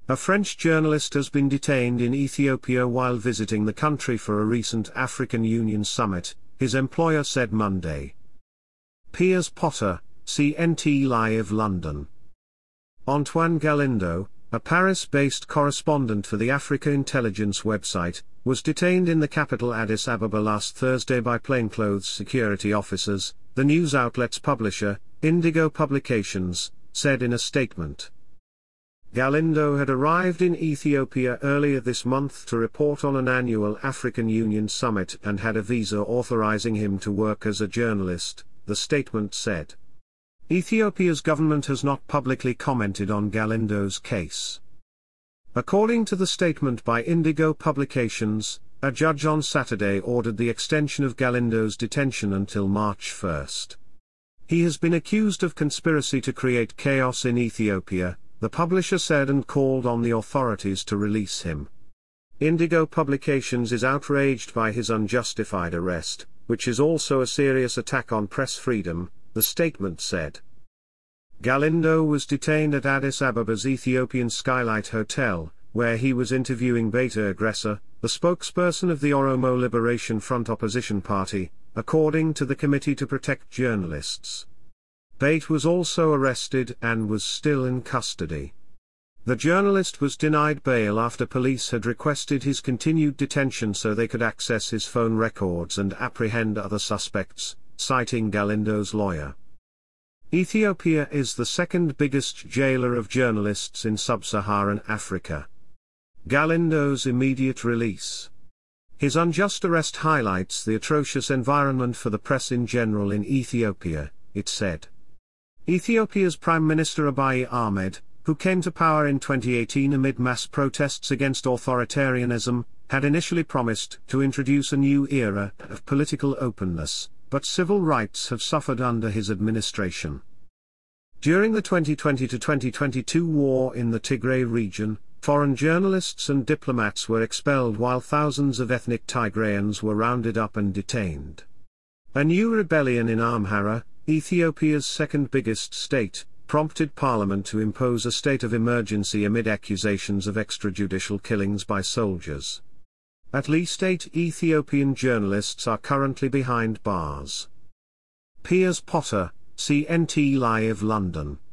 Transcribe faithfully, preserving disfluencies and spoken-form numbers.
A French journalist has been detained in Ethiopia while visiting the country for a recent African Union summit, his employer said Monday. Piers Potter, C N T Live London. Antoine Galindo, a Paris-based correspondent for the Africa Intelligence website, was detained in the capital Addis Ababa last Thursday by plainclothes security officers, the news outlet's publisher, Indigo Publications, said in a statement. Galindo had arrived in Ethiopia earlier this month to report on an annual African Union summit and had a visa authorizing him to work as a journalist, the statement said. Ethiopia's government has not publicly commented on Galindo's case. According to the statement by Indigo Publications, a judge on Saturday ordered the extension of Galindo's detention until March first. He has been accused of conspiracy to create chaos in Ethiopia, the publisher said, and called on the authorities to release him. Indigo Publications is outraged by his unjustified arrest, which is also a serious attack on press freedom, the statement said. Galindo was detained at Addis Ababa's Ethiopian Skylight Hotel, where he was interviewing Beta Aggressor, the spokesperson of the Oromo Liberation Front opposition party, according to the Committee to Protect Journalists. Bate was also arrested and was still in custody. The journalist was denied bail after police had requested his continued detention so they could access his phone records and apprehend other suspects, citing Galindo's lawyer. Ethiopia is the second biggest jailer of journalists in sub-Saharan Africa. Galindo's immediate release. His unjust arrest highlights the atrocious environment for the press in general in Ethiopia, it said. Ethiopia's Prime Minister Abiy Ahmed, who came to power in twenty eighteen amid mass protests against authoritarianism, had initially promised to introduce a new era of political openness, but civil rights have suffered under his administration. During the twenty twenty to twenty twenty-two war in the Tigray region, foreign journalists and diplomats were expelled while thousands of ethnic Tigrayans were rounded up and detained. A new rebellion in Amhara, Ethiopia's second biggest state, prompted parliament to impose a state of emergency amid accusations of extrajudicial killings by soldiers. At least eight Ethiopian journalists are currently behind bars. Piers Potter, C N T Live London.